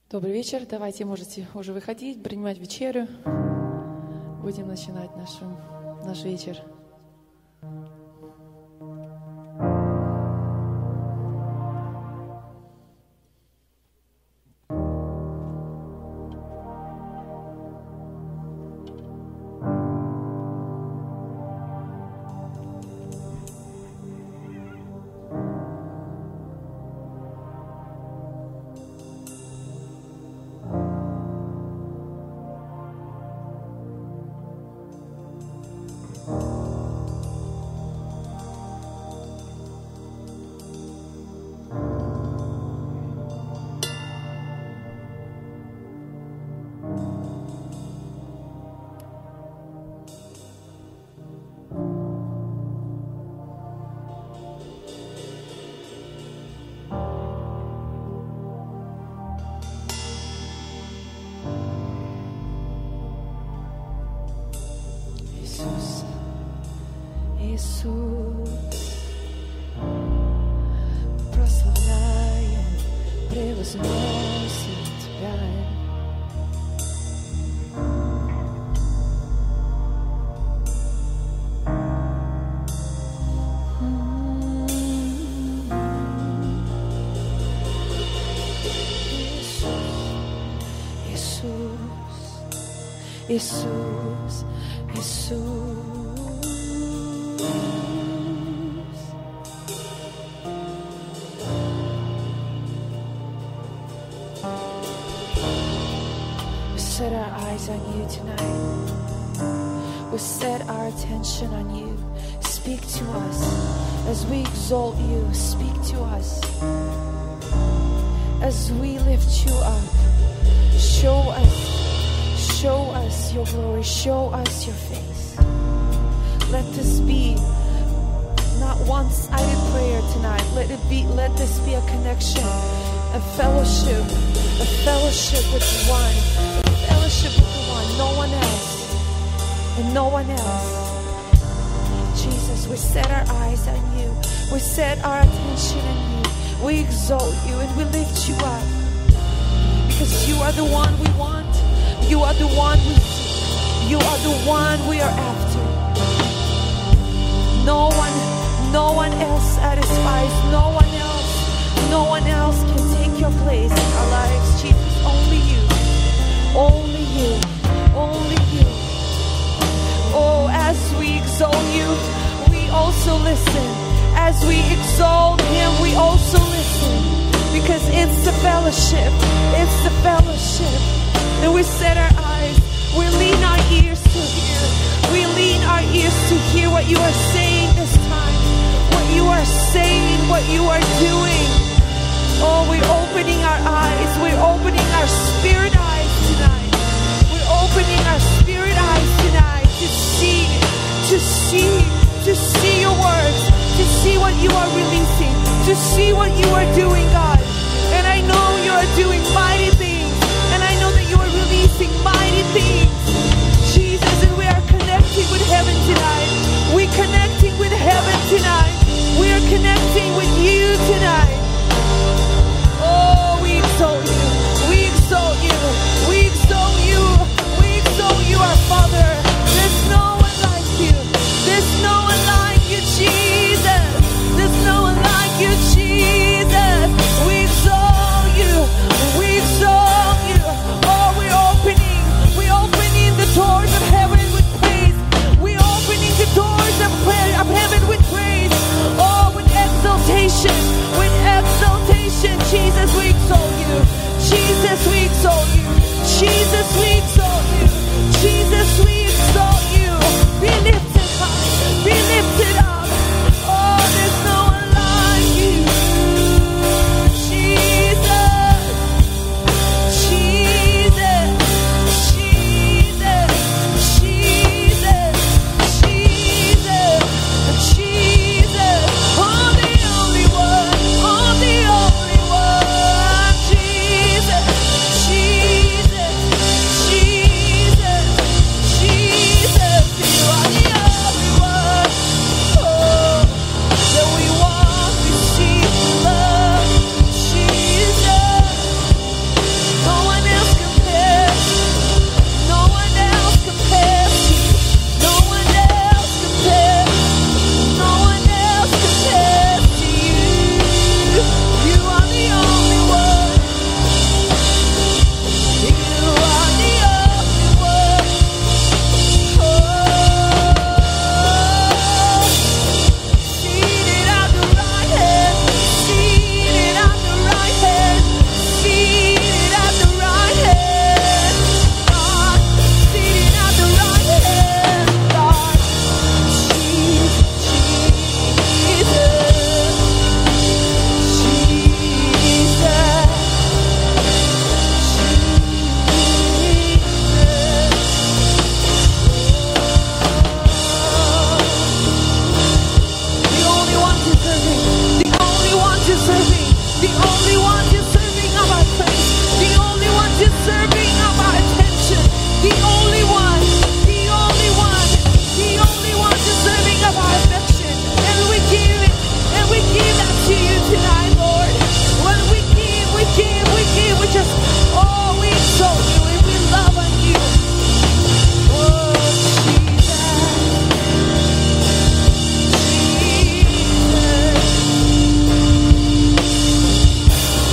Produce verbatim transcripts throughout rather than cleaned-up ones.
Добрый вечер. Давайте можете уже выходить, принимать вечерю. Будем начинать нашу, наш вечер. Иисус, прославляем, превозносим Тебя. Иисус, Иисус, Иисус. Set our eyes on you tonight. We set our attention on you. Speak to us as we exalt you. Speak to us as we lift you up. Show us, show us your glory. Show us your face. Let this be not one-sided prayer tonight. Let it be. Let this be a connection, a fellowship, a fellowship with one. Fellowship with the one, no one else, and no one else. Jesus, we set our eyes on you. We set our attention on you. We exalt you and we lift you up. Because you are the one we want. You are the one we seek. You are the one we are after. No one, no one else satisfies. No one else, no one else can take your place in our lives. Jesus, only you. Only you, only you. Oh, as we exalt you, we also listen. As we exalt him, we also listen. Because it's the fellowship, it's the fellowship. And we set our eyes, we lean our ears to hear. We lean our ears to hear what you are saying this time. What you are saying, what you are doing. Oh, we're opening our eyes, we're opening our spirit eyes tonight. We're opening our spirit eyes tonight to see, to see, to see your words, to see what you are releasing, to see what you are doing, God. And I know you are doing mighty things, and I know that you are releasing mighty things, Jesus. And we are connecting with heaven tonight. We're connecting with heaven tonight. We are connecting with you tonight. Oh, we exalt you. We exalt you. We exalt you. We exalt you, our Father. There's no one like you. There's no one like you, Jesus. There's no one like you, Jesus. We the only one deserving of our praise, the only one deserving of our attention, the only one, the only one, the only one deserving of our affection. And we give it, and we give that to you tonight, Lord. When we give, we give, we give, we just, oh, we exalt you and we love on you. Oh, Jesus.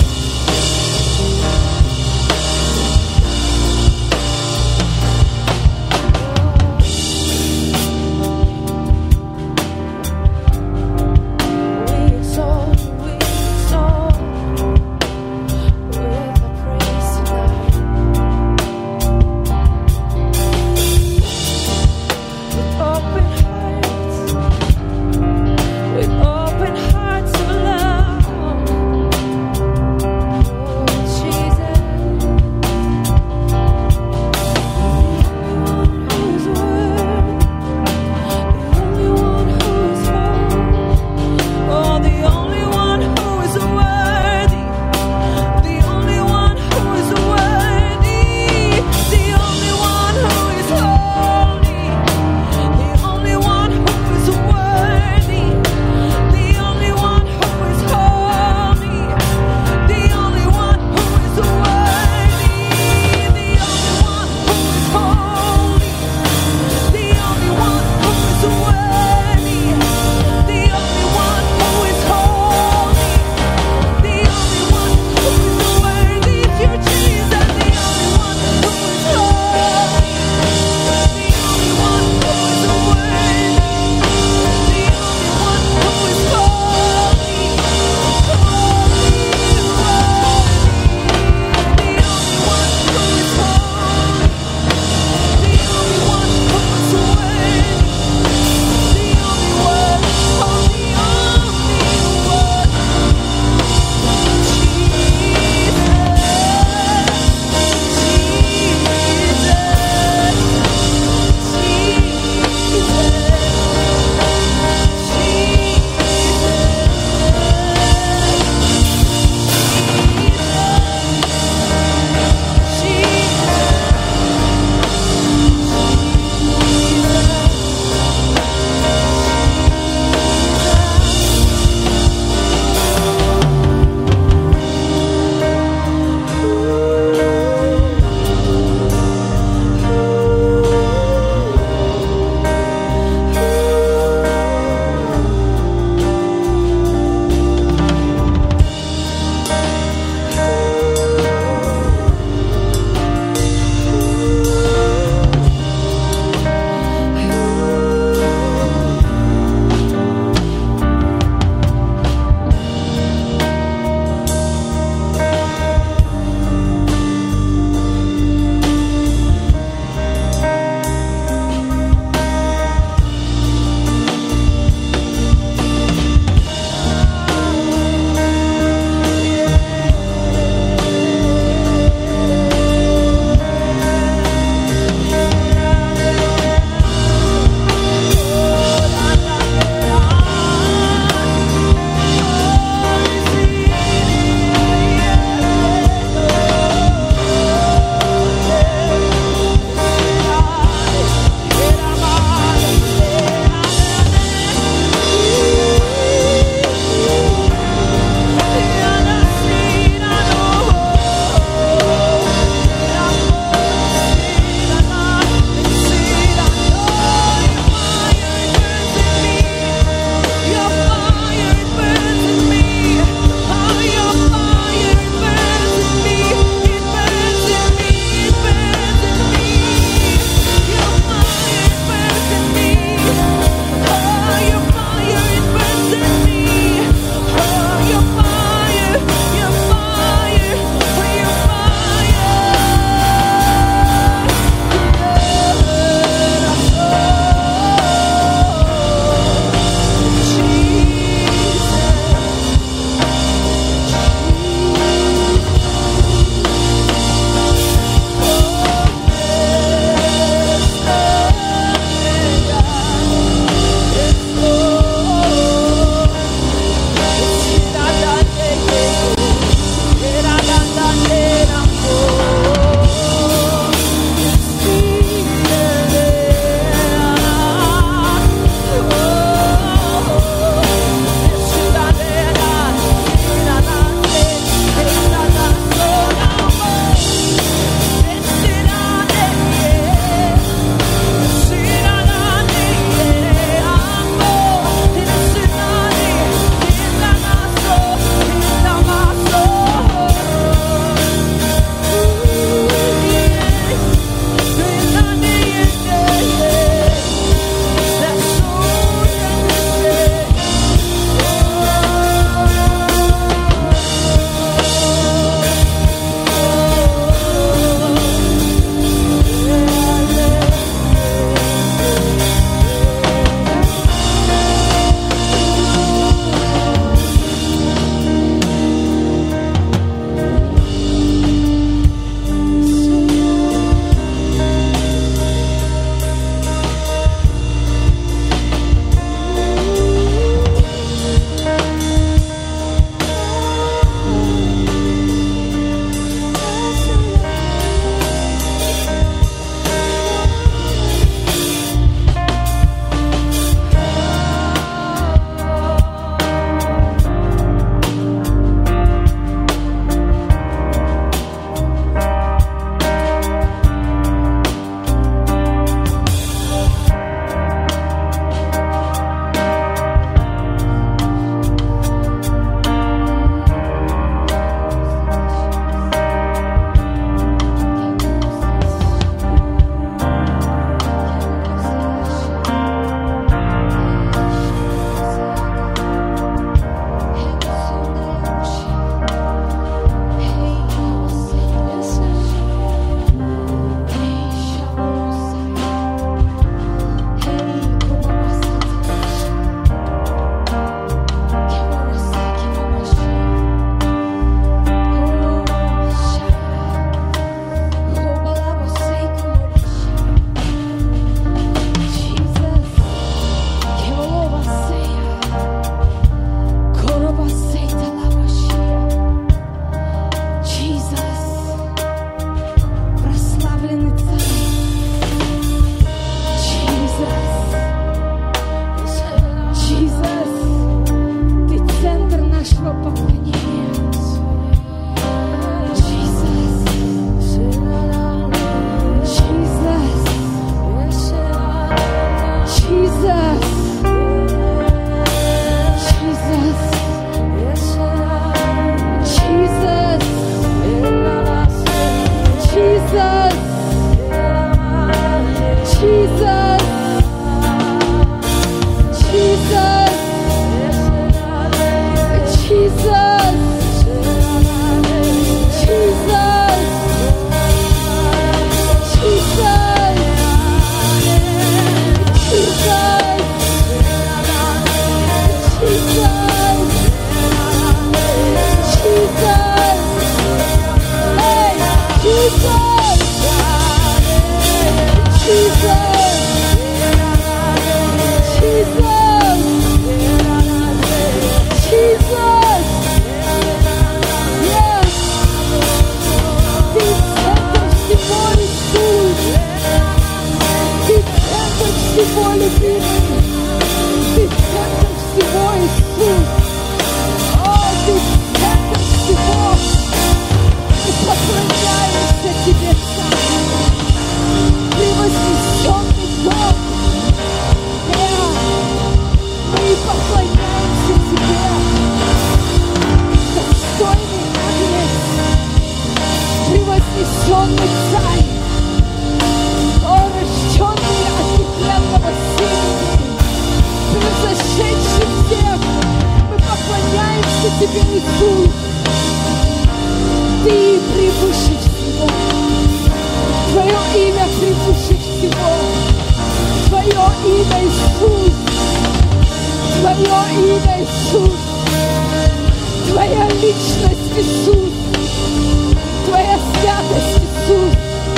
личность, Иисус, Твоя святость, Иисус,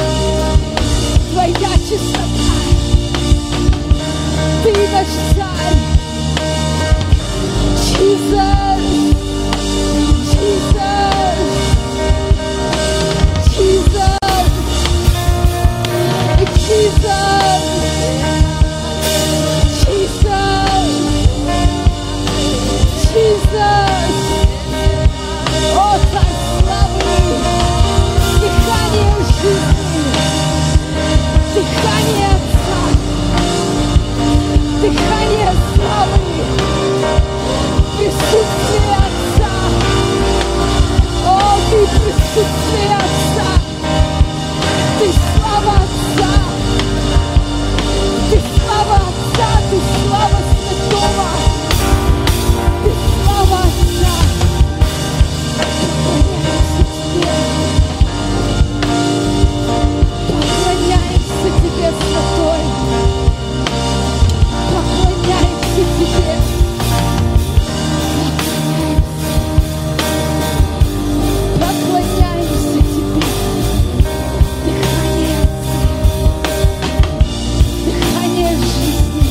Твоя чистота. Ты наш Царь. Jesus, Jesus, Jesus, Jesus, Jesus, Jesus. О, Царь славы, дыхание жизни, дыхание Отца, дыхание славы, присутствие Отца. О, Ты присутствие Отца, Ты слава Отца, Ты слава Отца, Ты слава Святого, Ты слава Отца. Поклоняемся Тебе, Святой, поклоняемся Тебе. Поклоняемся Тебе. Дыхание Отца, дыхание жизни,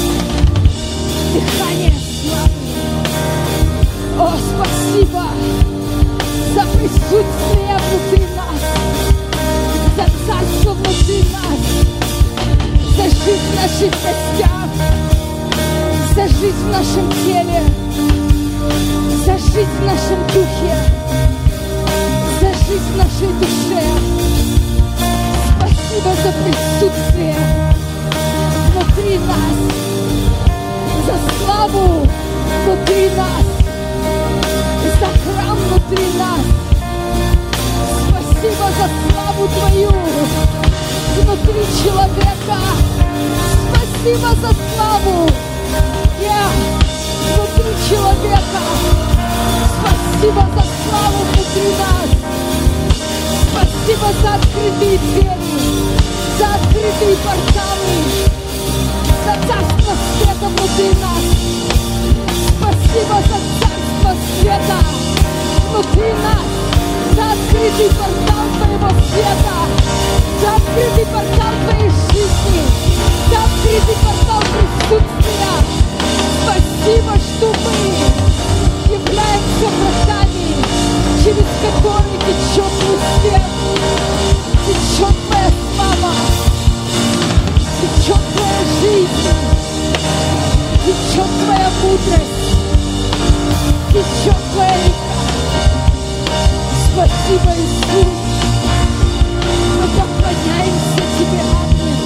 дыхание славы. О, спасибо за присутствие внутри нас, за царство внутри нас, за жизнь в наших костях, за жизнь в нашем теле, за жизнь в нашем духе, за жизнь в нашей душе. Спасибо за присутствие внутри нас, за славу внутри нас, за храм внутри нас. Спасибо за славу Твою внутри человека. Спасибо за славу yeah, внутри человека. Спасибо за славу внутри нас. Спасибо за открытые двери, за открытые порталы, за царство света внутри нас. Спасибо за царство света внутри нас, за открытый портал Твоего света, за открытый портал Твоей жизни, за открытый портал присутствия. Спасибо, что мы являемся вратами, через которые течет Твой свет, течет Твоя слава, течет Твоя жизнь, течет Твоя мудрость, течет Твоя река. Спасибо, Иисус. Мы поклоняемся Тебе, Отец,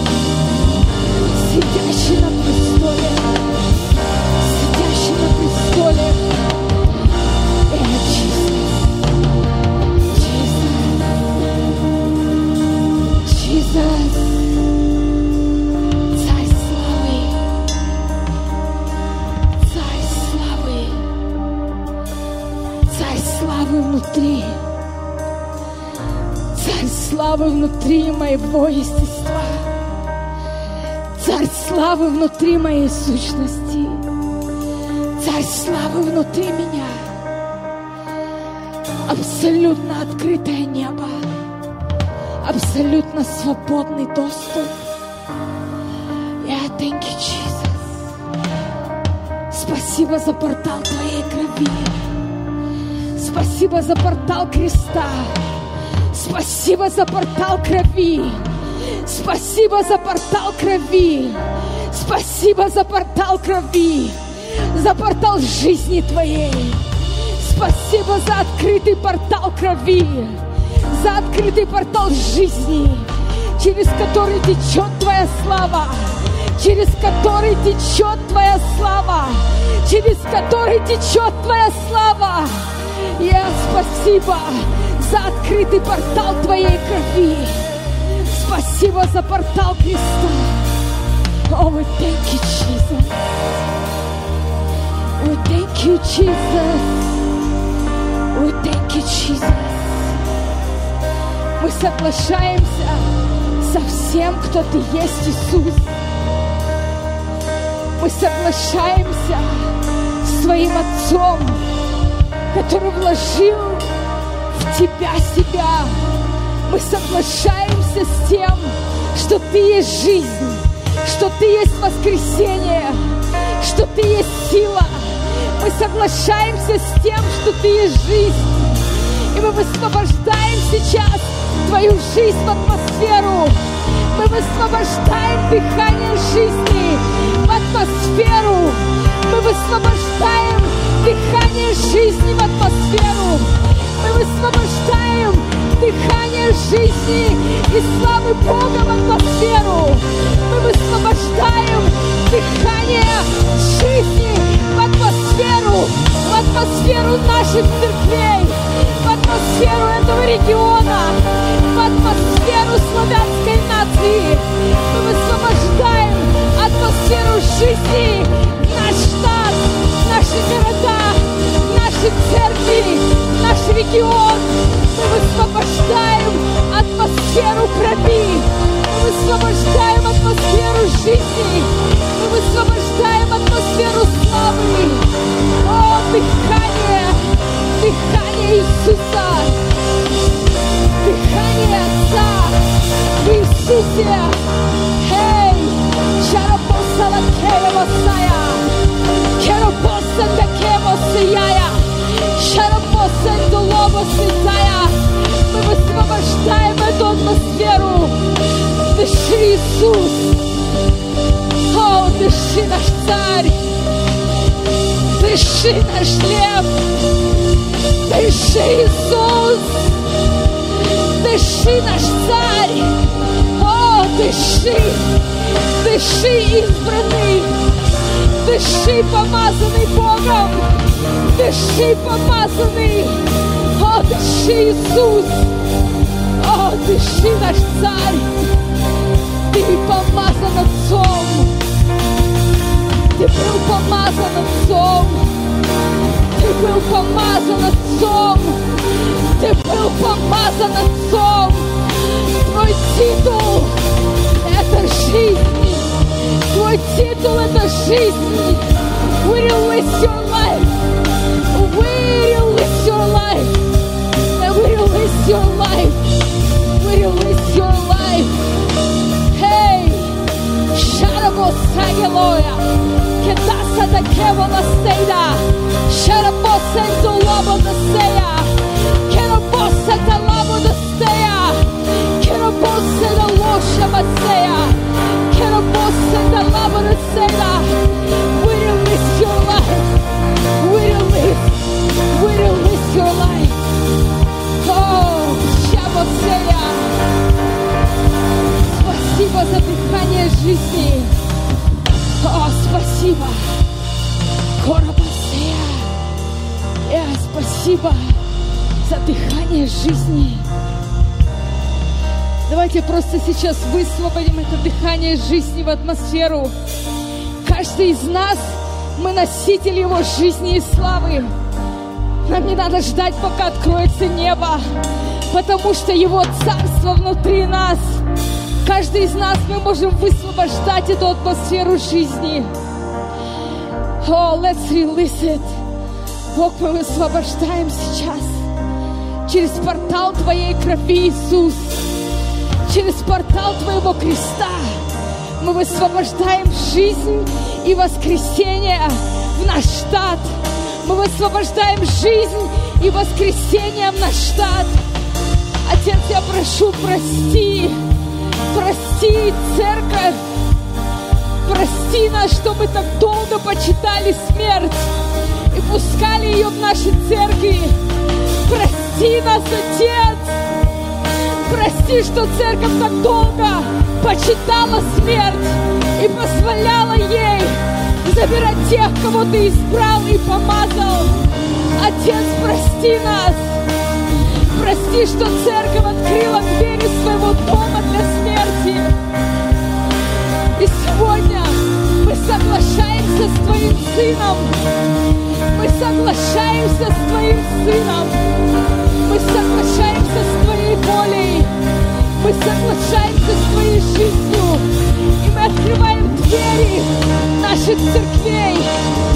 сидящий на престоле, сидящий на престоле. Это Jesus, Jesus, Царь славы, Царь славы, Царь славы внутри, Царь славы внутри моего естества, Царь славы внутри моей сущности, Царь славы внутри меня. Абсолютно открытое небо, абсолютно свободный доступ. Yeah, thank you, Jesus. Спасибо за портал Твоей крови. Спасибо за портал креста. Спасибо за портал крови. Спасибо за портал крови. Спасибо за портал крови. За портал жизни Твоей. Спасибо за открытый портал крови. За открытый портал жизни, через который течет Твоя слава. Через который течет Твоя слава. Через который течет Твоя слава. Я спасибо за открытый портал Твоей крови. Спасибо за портал креста. Oh, we thank you, Jesus. We thank you, Jesus. We thank you, Jesus. Мы соглашаемся со всем, кто Ты есть, Иисус. Мы соглашаемся с Твоим Отцом, который вложил в Тебя себя. Мы соглашаемся с тем, что Ты есть жизнь, что Ты есть воскресение, что Ты есть сила. Мы соглашаемся с тем, что Ты есть жизнь. И мы высвобождаем сейчас Твою жизнь в атмосферу. Мы высвобождаем дыхание жизни в атмосферу. Мы высвобождаем дыхание жизни в атмосферу. Мы высвобождаем дыхание жизни и славы Бога в атмосферу. Мы высвобождаем дыхание жизни в атмосферу, в атмосферу наших церквей, в атмосферу этого региона, в атмосферу славянской нации. Мы высвобождаем атмосферу жизни в наш штат, в наши города, в наши церкви, в наш регион. Мы высвобождаем атмосферу крови. Мы высвобождаем атмосферу жизни. Мы высвобождаем атмосферу славы. О, дыхание, дыхание Иисуса, дыхание Отца в Иисусе. Эй, Шарапоса Лакея Васая, Керопоса Дакева Сияя, Шарапоса Дулова Святая. Мы высвобождаем эту атмосферу. Дыши, Иисус. О, дыши, наш Царь. Дыши, наш Лев. Дыши, Иисус. Дыши, наш Царь. О, дыши. Дыши, избранный. Дыши, помазанный Богом. Дыши, помазанный. О, дыши, Иисус. О, дыши, наш Царь. Ты помазан Отцом. Ты был помазан Отцом. Ты был помазан Отцом. Ты был помазан Отцом. Твой титул — это жизнь. Твой титул — это жизнь. We release your life. We release your life. And we release your life. We release your life. Hey, Sharabosageloya, Kedasa da Kevola Seda, Sharabosa do Lobo da Seya, Kerabosa da Lobo da Seya, Kerabosa da Losha Maseya, Kerabosa da Lobo da Seda. We release your life. We release, we release your life. Oh, Shaboseya. Спасибо за дыхание жизни. О, спасибо. Коробасея. Э, спасибо за дыхание жизни. Давайте просто сейчас высвободим это дыхание жизни в атмосферу. Каждый из нас, мы носители Его жизни и славы. Нам не надо ждать, пока откроется небо, потому что Его Царство внутри нас. Каждый из нас, мы можем высвобождать эту атмосферу жизни. Oh, let's release it. Бог, мы высвобождаем сейчас через портал Твоей крови, Иисус, через портал Твоего креста. Мы высвобождаем жизнь и воскресение в наш штат. Мы высвобождаем жизнь и воскресение в наш штат. Отец, я прошу, прости. Прости, церковь, прости нас, что мы так долго почитали смерть и пускали ее в наши церкви. Прости нас, Отец, прости, что церковь так долго почитала смерть и позволяла ей забирать тех, кого Ты избрал и помазал. Отец, прости нас. Прости, что церковь открыла двери своего дома для смерти. И сегодня мы соглашаемся с Твоим Сыном. Мы соглашаемся с Твоим Сыном. Мы соглашаемся с Твоей волей. Мы соглашаемся с Твоей жизнью. И мы открываем двери наших церквей. Мы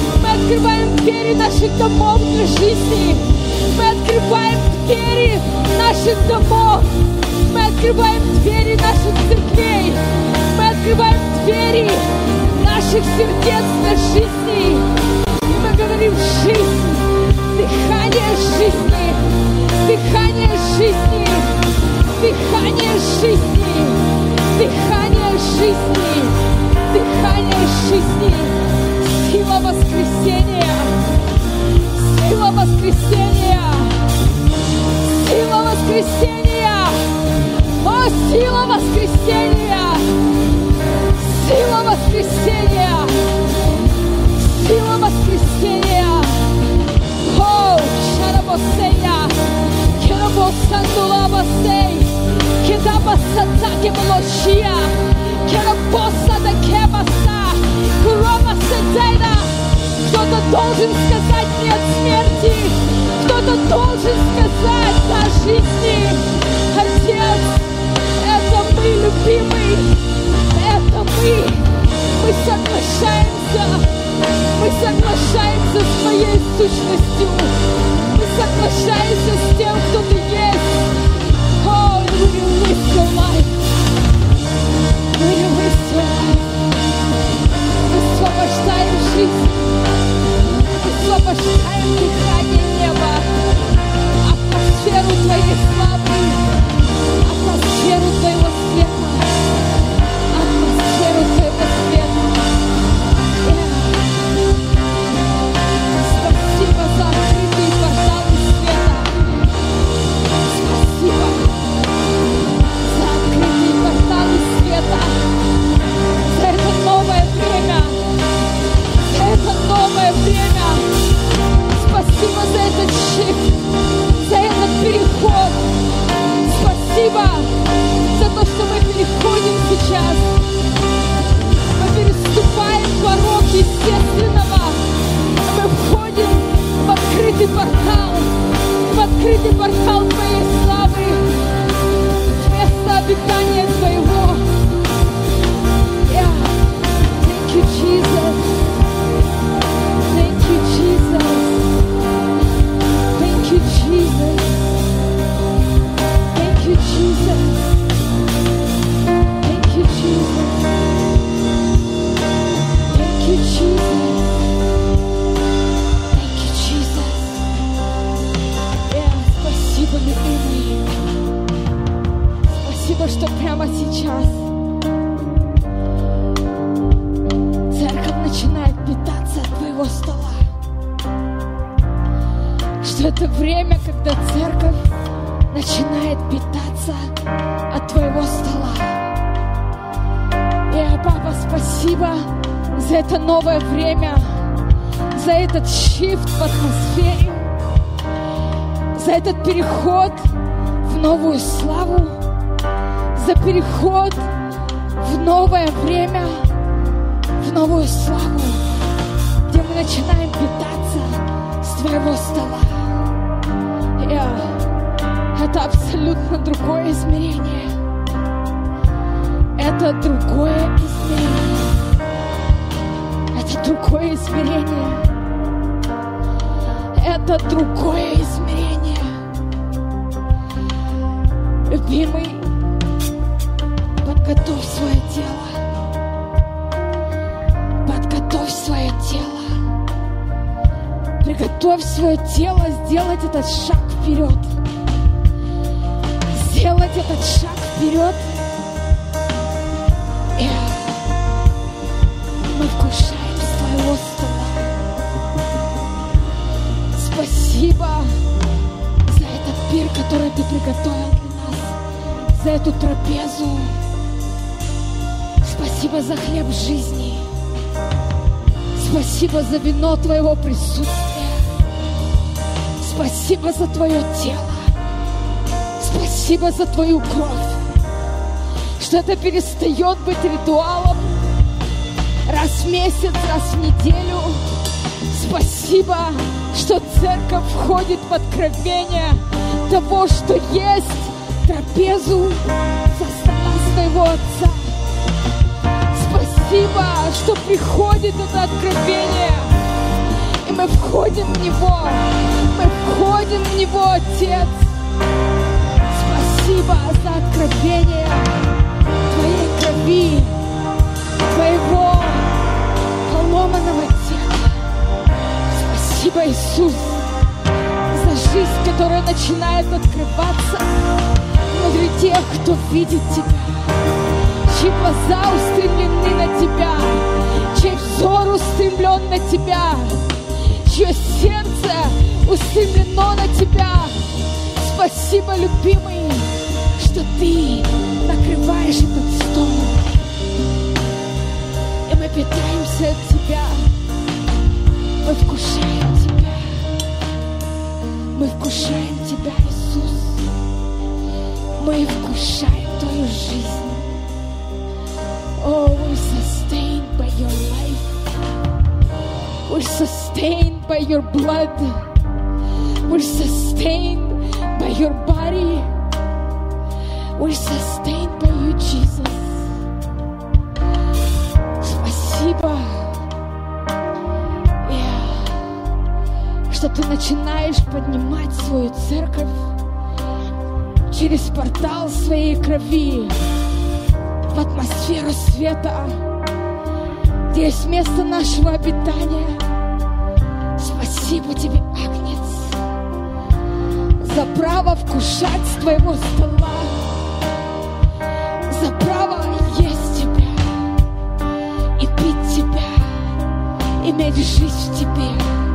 открываем двери наших домов для жизни. Мы открываем двери наших домов. Мы открываем двери наших церквей. Мы открываем двери наших сердец для жизни. И мы говорим: жизнь, дыхание жизни, дыхание жизни, дыхание жизни, дыхание жизни, дыхание жизни, сила воскресения, сила воскресения, сила воскресения, о, сила воскресения, сила воскресения, сила воскресения, о, шарабосея, керабосандулабосей, кедабасатаке молочия, керабосада кебаса, куробасетейда. Кто-то должен сказать нет смерти, кто-то должен сказать о жизни. Отец, это мы, любимый, это мы, мы соглашаемся, мы соглашаемся с твоей сущностью, мы соглашаемся с тем, кто ты есть. Oh, we release your life, we release your life. Высвобождаем жизнь, высвобождаем дыхание неба, атмосферу твоей славы, атмосферу твоего света, атмосферу твоего света. Спасибо за открытые порталы света. Спасибо за открытые порталы света, за это новое время. Это новое время. Спасибо за этот шифт, за этот переход. Спасибо за то, что мы переходим сейчас. Мы переступаем порог естественного. Мы входим в открытый портал, в открытый портал твоей славы, в место обитания твоего. Yeah. Thank you, Jesus. Thank you, Jesus. Thank you, Jesus. Thank you, Jesus. Thank you, Jesus. Thank you, Jesus. Thank you, Jesus. Yeah, спасибо, любимый. Спасибо, что прямо сейчас церковь начинает питаться от твоего стола. Что это время, когда церковь начинает питаться от твоего стола. И, папа, спасибо за это новое время, за этот шифт в атмосфере, за этот переход в новую славу, за переход в новое время, в новую славу, где мы начинаем питаться с твоего стола. И это абсолютно другое измерение. Это другое измерение. Это другое измерение. Это другое измерение. Любимый, подготовь свое тело. Подготовь свое тело. Приготовь свое тело сделать этот шаг вперед. Сделать этот шаг вперед. И мы вкушаем с твоего стола. Спасибо за этот пир, который ты приготовил для нас, за эту трапезу. Спасибо за хлеб жизни. Спасибо за вино твоего присутствия. Спасибо за твое тело. Спасибо за твою кровь. Что это перестает быть ритуалом раз в месяц, раз в неделю. Спасибо, что церковь входит в откровение того, что есть трапезу со стола своего Отца. Спасибо, что приходит это откровение. мы входим в Него, мы входим в Него, Отец. Спасибо за откровение Твоей крови, Твоего поломанного тела. Спасибо, Иисус, за жизнь, которая начинает открываться внутри тех, кто видит Тебя, чьи глаза устремлены на Тебя, чей взор устремлен на Тебя, чье сердце устремлено на Тебя. Спасибо, любимый, что Ты накрываешь этот стол, и мы питаемся от Тебя, мы вкушаем Тебя, мы вкушаем Тебя, Иисус, мы вкушаем Твою жизнь. Oh, we're sustained by your life. We're sustained by your blood. We're sustained by your body. We're sustained by you, Jesus. Спасибо, yeah, что Ты начинаешь поднимать свою церковь через портал своей крови в атмосферу света, где есть место нашего обитания. Спасибо Тебе, Агнец, за право вкушать с Твоего стола, за право есть Тебя и пить Тебя, иметь жизнь в Тебе,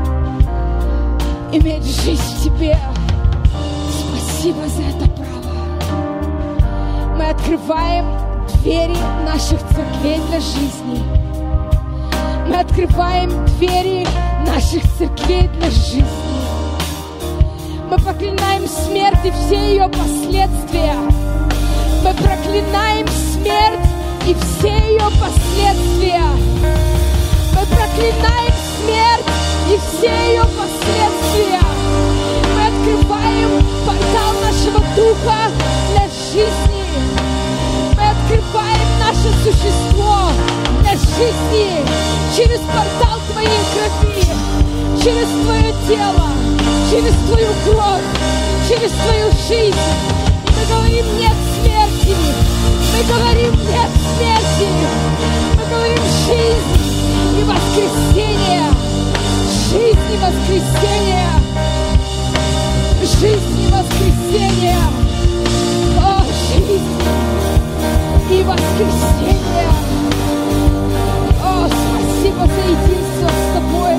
иметь жизнь в Тебе. Спасибо за это право. Мы открываем двери наших церквей для жизни. Мы открываем двери наших церквей для жизни. Мы проклинаем смерть и все ее последствия. Мы проклинаем смерть и все ее последствия. Мы проклинаем смерть и все ее последствия. Мы открываем портал нашего духа для жизни. Мы открываем наше существо для жизни через портал Твоей крови, через Твое тело, через Твою кровь, через Твою жизнь. И мы говорим нет смерти, мы говорим нет смерти, мы говорим жизнь и воскресение, жизнь и воскресение, жизнь и воскресение, о, жизнь и воскресение. О, спасибо за единство с Тобой,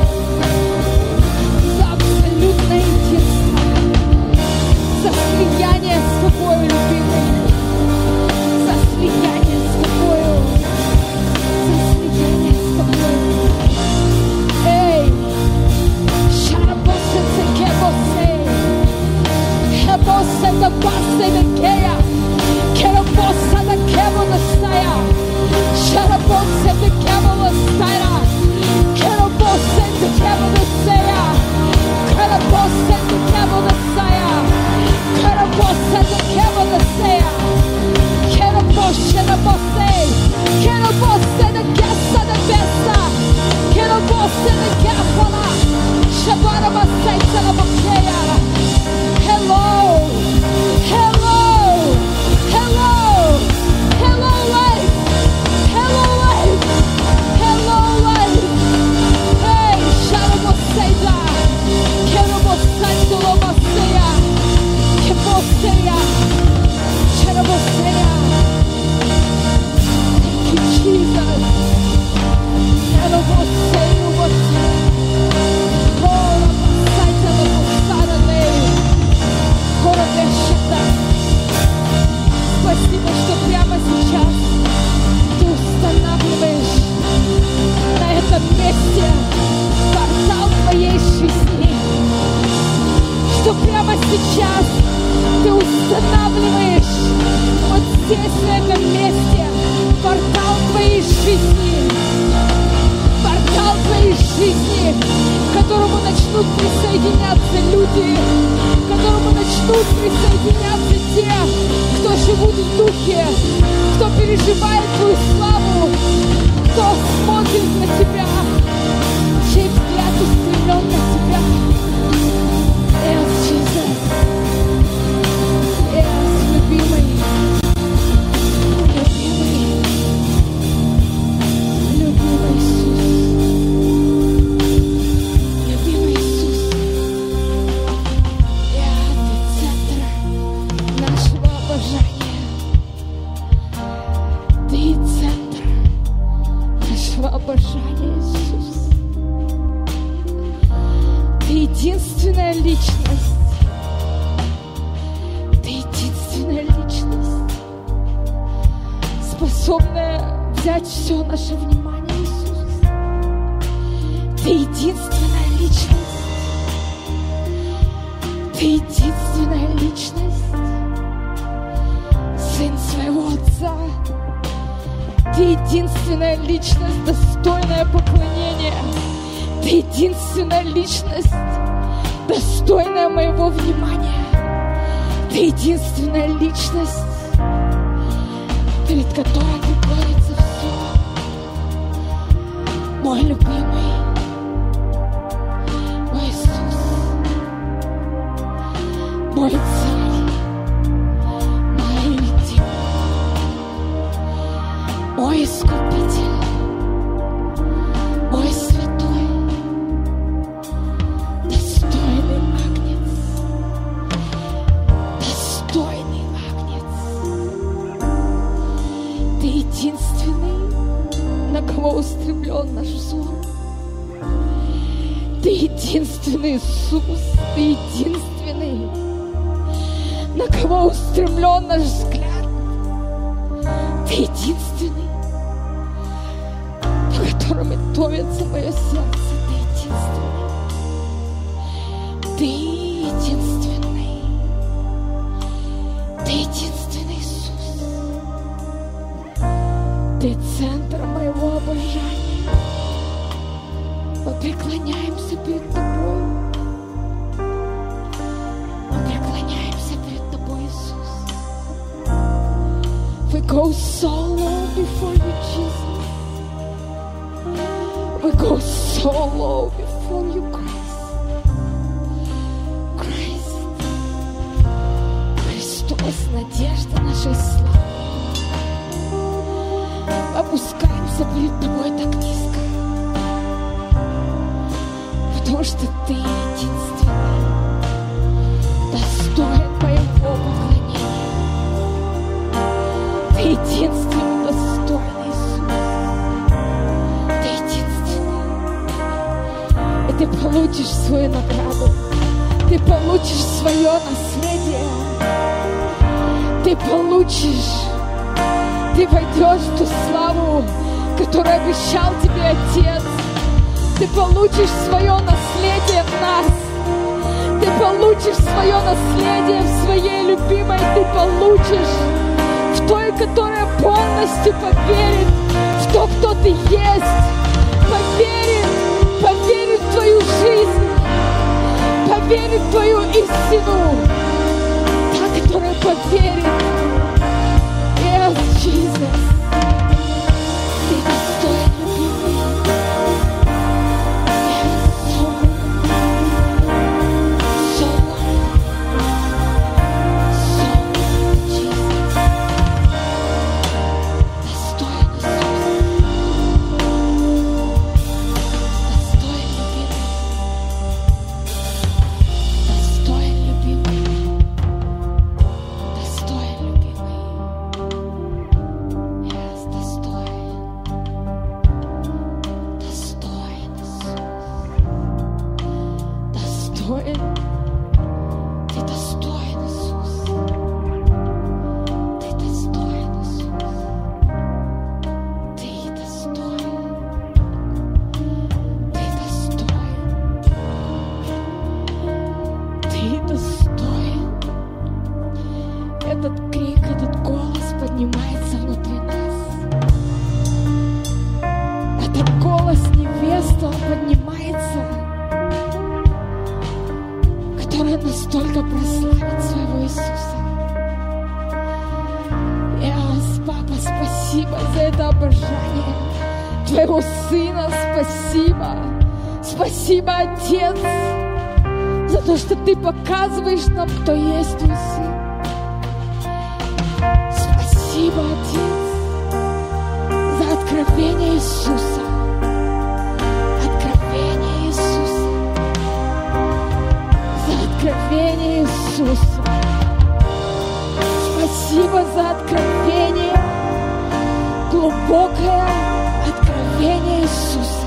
за абсолютное единство, за слияние с Тобой, любимый, за слияние с Тобой, за слияние с Тобой. Эй, шарабосе цекебосе, хебосе да басе векея, керабоса да кебола стая, шарабосе да кебола стая, керабосе да кебола стая, керабосе да кебола стая, керабосе да кебола стая, керабосе да босе, керабосе да кеса да беса, керабосе да кефала, шабарабосе да бокея. Hello, hello, hello, hello life, hello life, hello life. Hey, Sharaboseida, Kerabosando Loboseya, Keboseya, Sharaboseya. Thank you, Jesus. Kerabosei, Lobosei, Korabasaita, Lobosara, Lei. Спасибо, что прямо сейчас Ты устанавливаешь на этом месте портал Твоей жизни, что прямо сейчас Ты устанавливаешь вот здесь, на этом месте, портал Твоей жизни, портал Твоей жизни, к которому начнут присоединяться люди, к которому начнут присоединяться те, кто живут в духе, кто переживает Твою славу, кто смотрит на Тебя, чей взгляд устремлен отдать все наше внимание, Иисус. Ты единственная личность. Ты единственная личность. Сын своего Отца. Ты единственная личность, достойная поклонения. Ты единственная личность, достойная моего внимания. Ты единственная личность, перед которой борется все. Мой любимый, мой Иисус, мой Царь, мой Редимый, мой Искупитель, мой Святой, достойный Агнец, достойный Агнец. Ты единственный, на кого устремлен наш взор. Ты единственный, Иисус, Ты единственный, на кого устремлен наш взгляд. Ты единственный, по которому томится мое сердце. Ты единственный. Ты единственный. Ты единственный, Иисус. Ты центр моего обожания. Мы преклоняемся перед Тобой. Мы преклоняемся перед Тобой, Иисус. We go so low before you, Jesus. We go so low before you, Christ. Christ. Христос, надежда нашей славы. Опускаемся перед Тобой так низко, потому что Ты единственный, достоин моего поклонения. Ты единственный, достойный, Иисус. Ты единственный. И Ты получишь свою награду. Ты получишь свое наследие. Ты получишь. Ты войдешь в ту славу, которую обещал тебе Отец. Ты получишь свое наследие в нас. Ты получишь свое наследие в своей любимой. Ты получишь в той, которая полностью поверит в то, кто ты есть. Поверит, поверит в твою жизнь. Поверит в твою истину. Та, которая поверит. Yes, Jesus. Ты достоин, любимый. Yes, so so so Jesus. Достоин, Иисус. Достоин, любимый. Достоин, любимый. Ты достоин, Иисус. Ты достоин, Иисус. Ты достоин. Ты достоин. Ты достоин. Этот крик, этот голос поднимается внутри нас. Этот голос невесты, он поднимается, которая настолько прославит своего Иисуса. Yes, Папа, спасибо за это обожание Твоего Сына. Спасибо. Спасибо, Отец, за то, что Ты показываешь нам, кто есть Твой Сын. Спасибо, Отец, за откровение Иисуса. Откровение Иисуса. Откровение Иисуса. Спасибо за откровение, глубокое откровение Иисуса.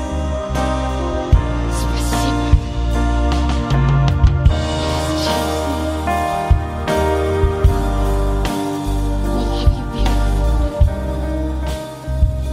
Спасибо. We love you, beautiful.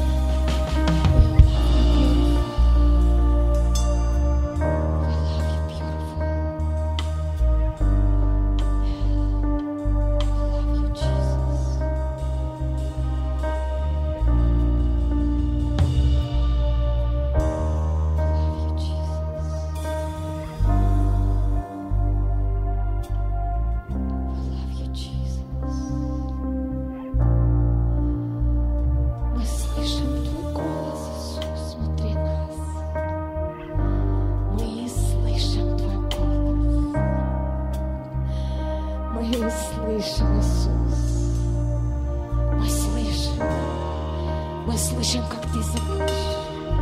Мы слышим, Иисус. Мы слышим. Мы слышим, как Ты зовешь.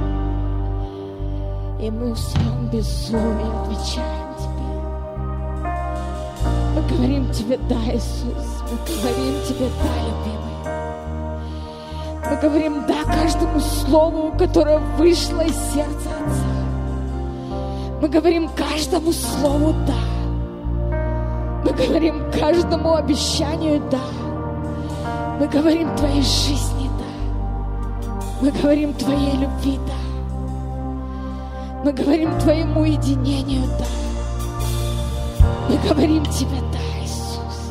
И мы в своем безумии отвечаем Тебе. Мы говорим Тебе да, Иисус. Мы говорим Тебе да, любимый. Мы говорим да каждому слову, которое вышло из сердца Отца. Мы говорим каждому слову да. Мы говорим каждому обещанию да. Мы говорим Твоей жизни да. Мы говорим Твоей любви да. Мы говорим Твоему единению да. Мы говорим Тебе да, Иисус.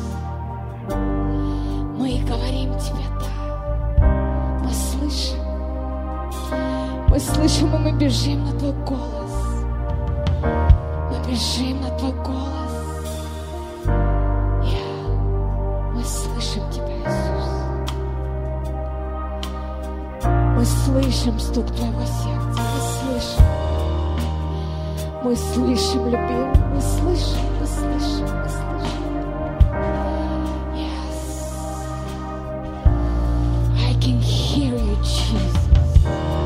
Мы говорим Тебе да. Мы слышим. Мы слышим, и мы бежим на Твой голос. Мы бежим на Твой голос. Yeah. Мы слышим Тебя, Иисус. Мы слышим стук Твоего сердца. Мы слышим. Мы слышим, любимый, мы слышим, мы слышим, мы слышим. Yes. I can hear you, Jesus.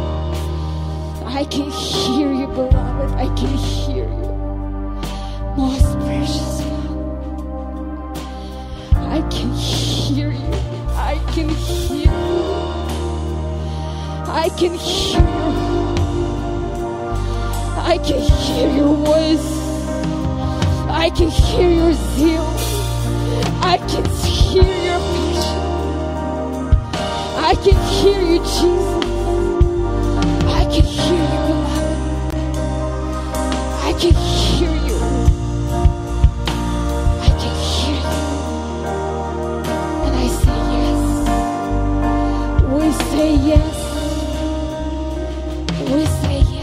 I can hear you, beloved. I can hear you. Most precious one. I can hear you. I can hear you. I can hear you. I can hear your voice. I can hear your zeal. I can hear your passion. I can hear you, Jesus. I can hear you, beloved. I can hear you. I can hear you. And I say yes. We say yes. We say yes.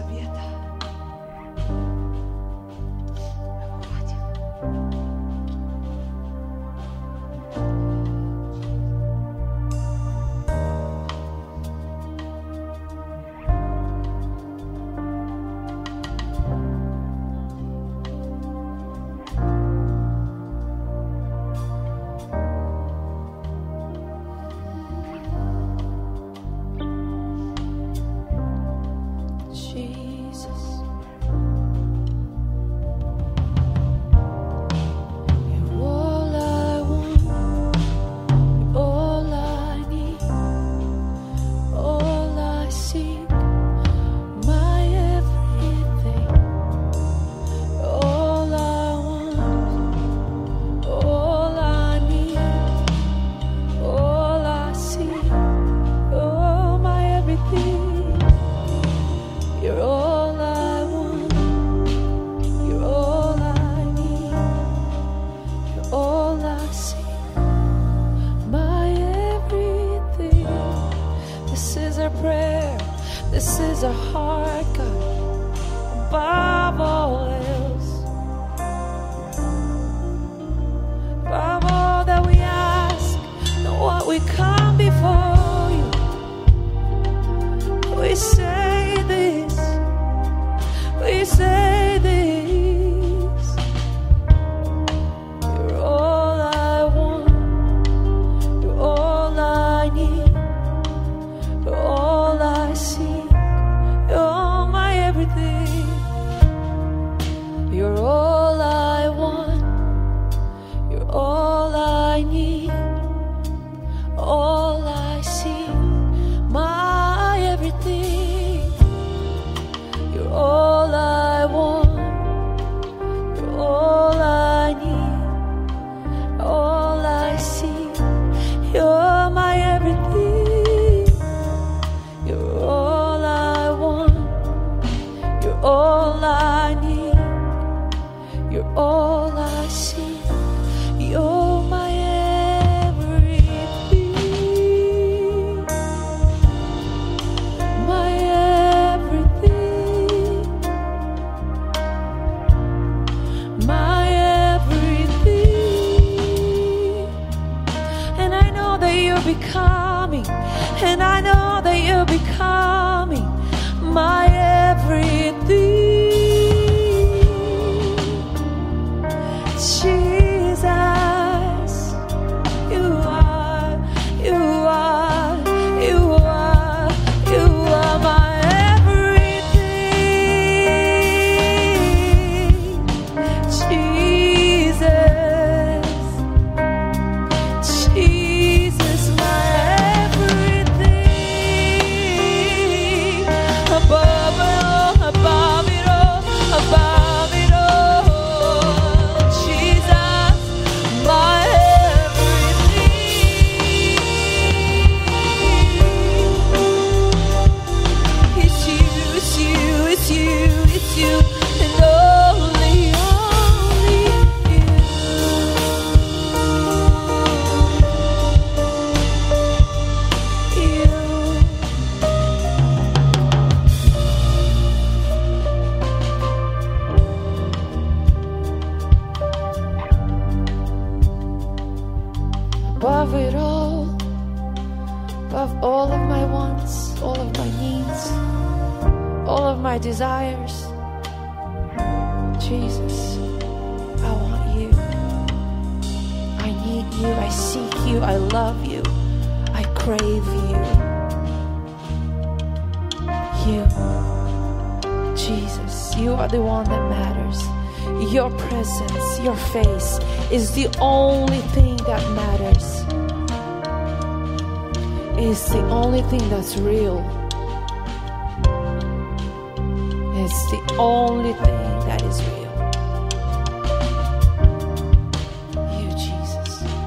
Is the only thing that matters. It's the only thing that's real. It's the only thing that is real. You, Jesus.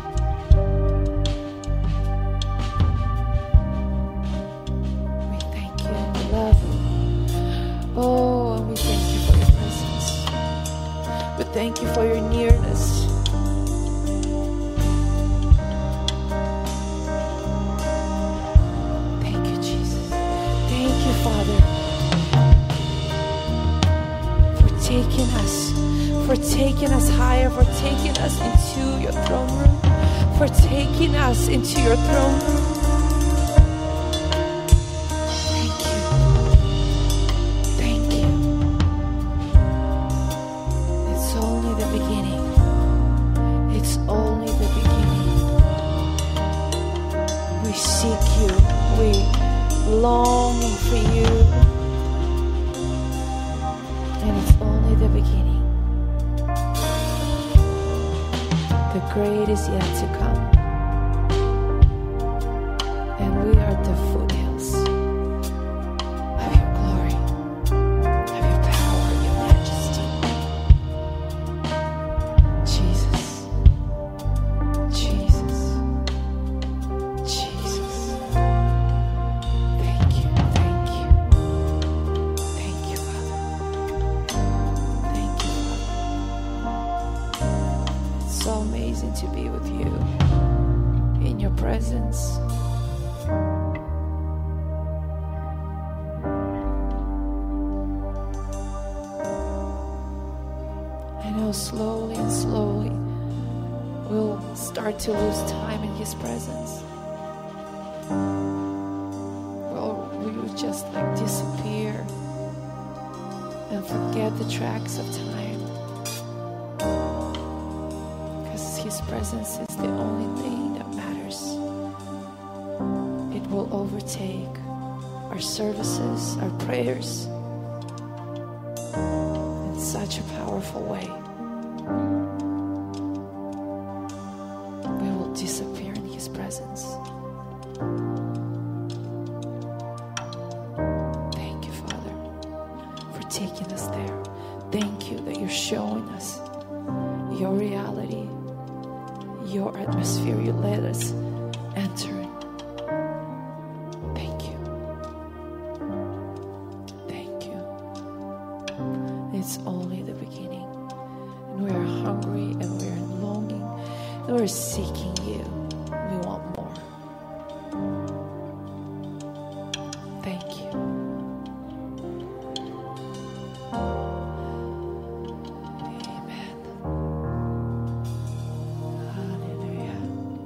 We thank you and we love you. Oh, and we thank you for your presence. We thank you for your nearness. taking us, for taking us higher, for taking us into your throne room, for taking us into your throne room. Thank you. Thank you. It's only the beginning. It's only the beginning. We seek you. We longing for you. And it's only the beginning. The great is yet to come. And we are at the foothills of your glory, of your power, your majesty. Jesus, Jesus, Jesus. Thank you, thank you. Thank you, Father. Thank you, Father. It's so amazing to be with you in your presence. I know slowly and slowly we'll start to lose time in His presence. Well, we will just like disappear and forget the tracks of time. Because His presence is the only thing that matters. It will overtake our services, our prayers in such a powerful way. We will disappear in His presence. Thank you, Father, for taking us there. Thank you that you're showing us your reality, your atmosphere. You let us enter it. Thank you. Thank you. It's only the beginning. And we are hungry and we are longing and we're seeking you. We want more. Thank you. Amen. Hallelujah.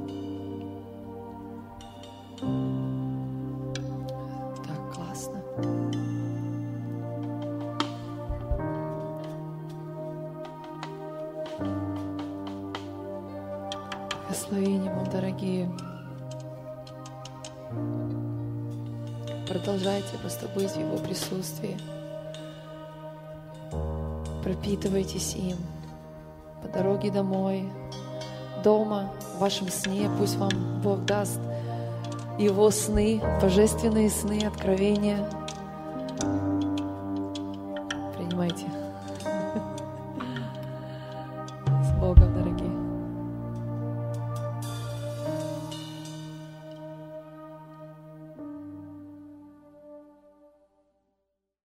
Так классно. Благословения вам, дорогие. Продолжайте просто быть в Его присутствии. Пропитывайтесь им по дороге домой, дома, в вашем сне. Пусть вам Бог даст Его сны, божественные сны, откровения. Принимайте. С Богом, дорогие.